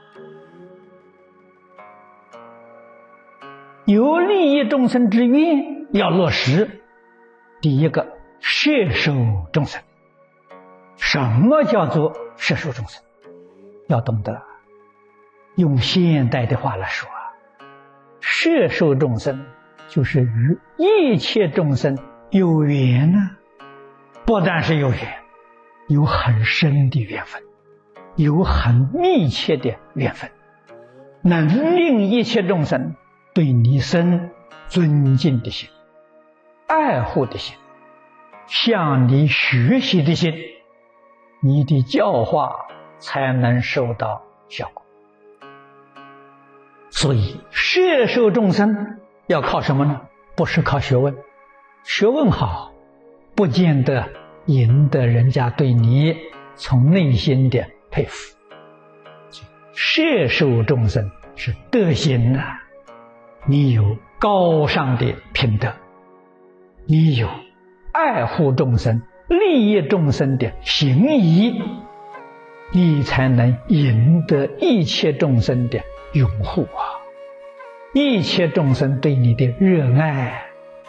有利益众生之愿要落实。第一个，摄受众生。什么叫做摄受众生？要懂得。用现代的话来说，摄受众生就是与一切众生有缘呢。不但是有缘，有很深的缘分，有很密切的缘分，能令一切众生对你生尊敬的心、爱护的心、向你学习的心，你的教化才能收到效果。所以摄受众生要靠什么呢？不是靠学问，学问好不见得赢得人家对你从内心的佩服。摄受众生是德行啊，你有高尚的品德，你有爱护众生、利益众生的行仪，你才能赢得一切众生的拥护啊，一切众生对你的热爱。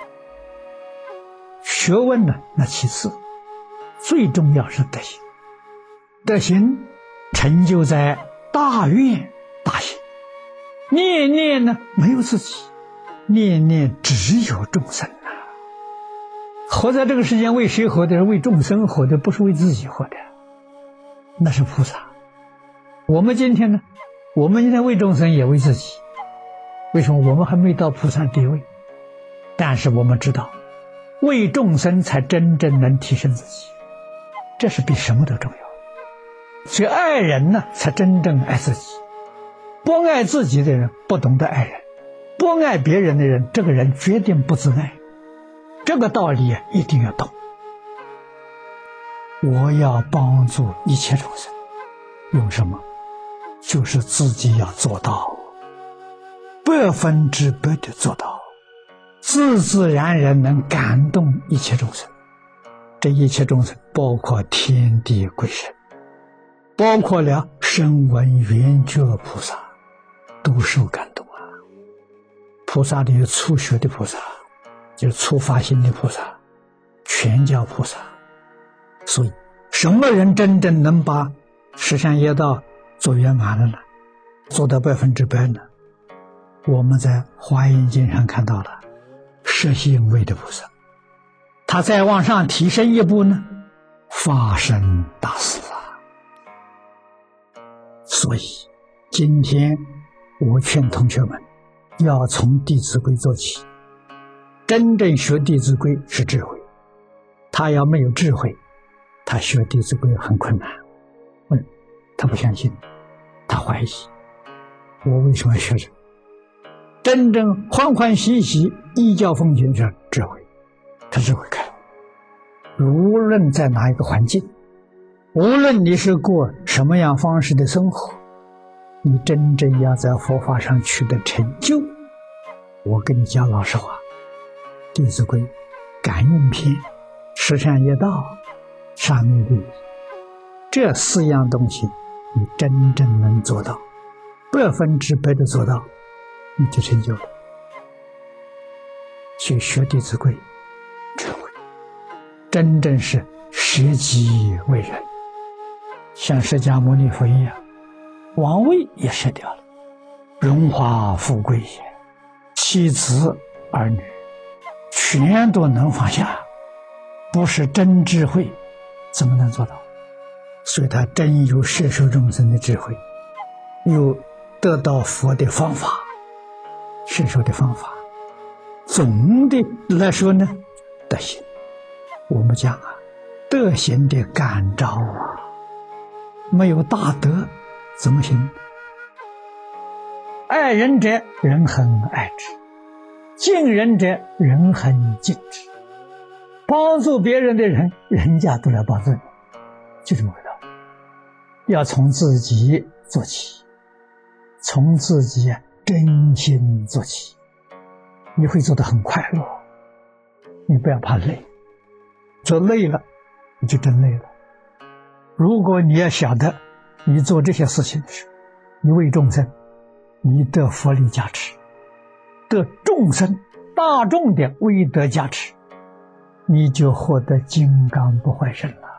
学问呢，那其次，最重要是德行。德行成就在大愿大行，念念呢没有自己，念念只有众生啊。活在这个世间为谁活的？是为众生活的，不是为自己活的，那是菩萨。我们今天呢，我们今天为众生也为自己。为什么？我们还没到菩萨地位，但是我们知道为众生才真正能提升自己，这是比什么都重要。所以爱人呢，才真正爱自己。不爱自己的人不懂得爱人，不爱别人的人，这个人决定不自爱。这个道理一定要懂。我要帮助一切众生，用什么？就是自己要做到100%的做到，自自然然能感动一切众生。这一切众生包括天地鬼神，包括了声闻缘觉菩萨，都受感动啊。菩萨里有初学的菩萨，就是初发心的菩萨，全教菩萨。所以什么人真正能把十善业道做圆满了呢？做到100%呢？我们在华严经上看到了摄心位的菩萨，他再往上提升一步呢，发生大事啊。所以今天我劝同学们要从《弟子规》做起。真正学《弟子规》是智慧，他要没有智慧，他学《弟子规》很困难。他不相信，他怀疑，我为什么要学这个？真正欢欢喜喜依教奉行是智慧，他智慧开悟。无论在哪一个环境，无论你是过什么样方式的生活，你真正要在佛法上取得成就，我跟你讲老实话，《弟子规》、感应篇、十善业道、三昧律仪，这4样东西你真正能做到，100%的做到，你就成就了。去学《弟子规》，智慧真正是舍己为人，像释迦牟尼佛一样，王位也舍掉了，荣华富贵也，妻子儿女全都能放下，不是真智慧怎么能做到？所以他真有摄受众生的智慧，又得到佛的方法，摄受的方法。总的来说呢，德行，我们讲啊，德行的感召啊，没有大德怎么行？爱人者，人恒爱之；敬人者，人恒敬之。帮助别人的人，人家都来帮助你，就这么回道理。要从自己做起，从自己真心做起，你会做得很快乐。你不要怕累，做累了你就真累了。如果你要晓得你做这些事情的时候， 你为众生，你得佛力加持，得众生大众的威德加持，你就获得金刚不坏身了。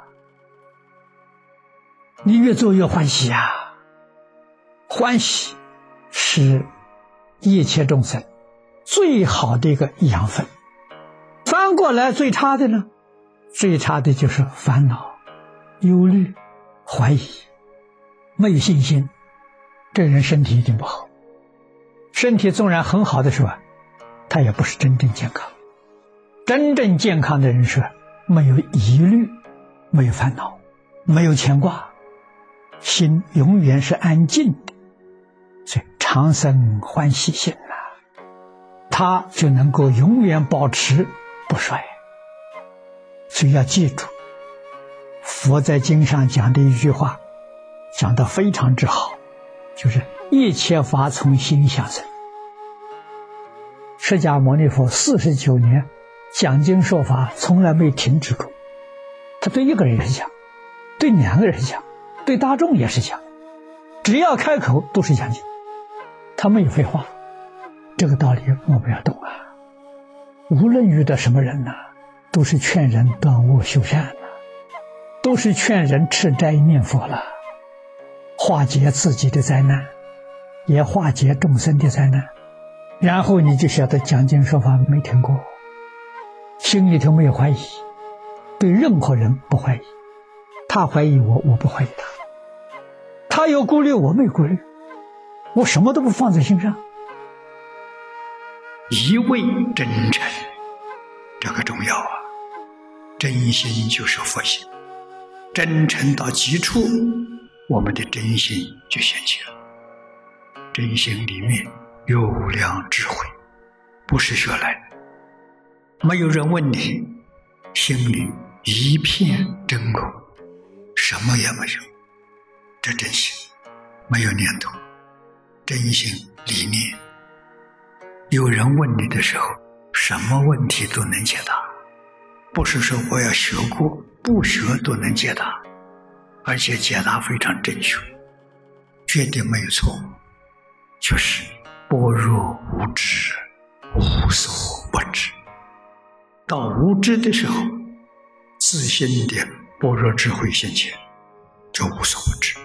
你越做越欢喜啊！欢喜是一切众生最好的一个养分。反过来最差的呢？最差的就是烦恼、忧虑、怀疑，没有信心，这人身体一定不好。身体纵然很好的时候，他也不是真正健康。真正健康的人是没有疑虑，没有烦恼，没有牵挂，心永远是安静的，所以常生欢喜心啊，他就能够永远保持不衰。所以要记住，佛在经上讲的一句话，讲得非常之好，就是一切法从心想生。释迦牟尼佛49年讲经说法，从来没停止过。他对一个人也是讲，对2个人讲，对大众也是讲，只要开口都是讲经，他没有废话。这个道理我们要懂啊！无论遇到什么人呢，都是劝人断恶修善了，都是劝人持斋念佛了，化解自己的灾难，也化解众生的灾难。然后你就晓得讲经说法没停过，心里头没有怀疑，对任何人不怀疑。他怀疑我，我不怀疑他；他有顾虑，我没有顾虑，我什么都不放在心上。 一味真诚，这个重要啊！真心就是佛心，真诚到极处，我们的真心就显起了。真心里面有无量智慧，不是学来的。没有人问你，心里一片真空，什么也没有，这真心，没有念头，真心理念。有人问你的时候，什么问题都能解答，不是说我要学过，不学都能解答，而且解答非常正确，绝对没有错误，就是般若无知，无所不知。到无知的时候，自信的般若智慧现前，就无所不知。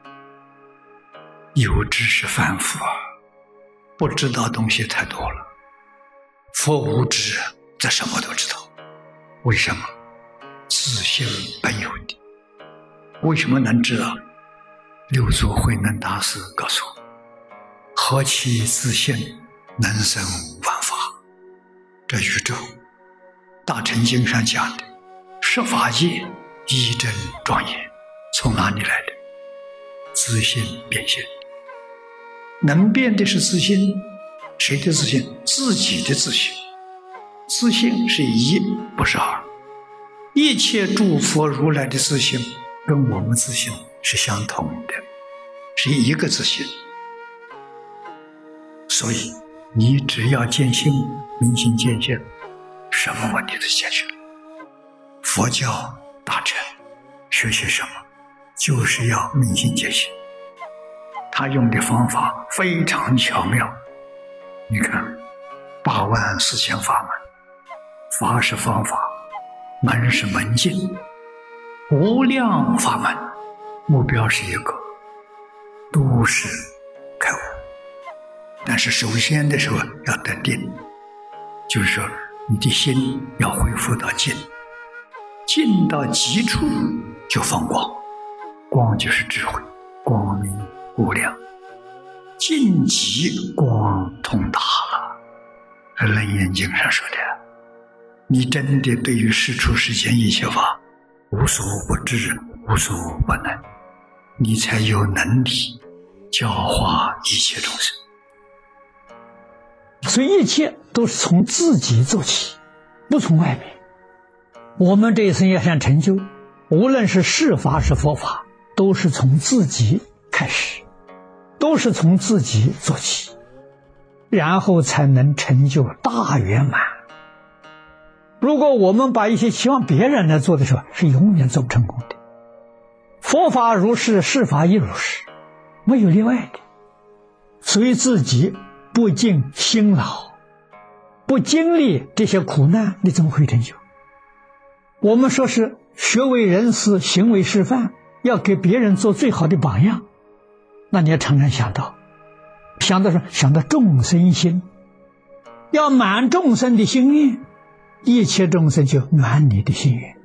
有知是凡夫啊，不知道东西太多了。佛无知，则什么都知道。为什么？自性本有的。为什么能知道？六祖慧能大师告诉我，何其自性，能生万法。这宇宙大乘经上讲的十法界一真庄严，从哪里来的？自性变现。能变的是自性，谁的自性？自己的自性。自性是一，不是二。一切诸佛如来的自性跟我们自性是相同的，是一个自性。所以你只要见性，明心见性，什么问题都解决了。佛教大乘学习什么？就是要明心见性。他用的方法非常巧妙。你看84000法门，法是方法，门是门径，无量法门，目标是一个，都是开悟。但是首先的时候要得定，就是说你的心要恢复到静，静到极处就放光，光就是智慧，光明无量，尽极光通达了。楞严经上说的，你真的对于世出世间一切法无所不知，无所不能，你才有能力教化一切众生。 所以一切都是从自己做起，不从外面。我们这一生要想成就，无论是世法是佛法，都是从自己开始，都是从自己做起，然后才能成就大圆满。如果我们把一些期望别人来做的时候，是永远做不成功的。佛法如是，世法亦如是，没有例外的。 所以自己不尽辛劳，不经历这些苦难，你怎么会成就？我们说是学为人师，行为示范，要给别人做最好的榜样，那你要常常想到众生心，要满众生的心愿，一切众生就满你的心愿。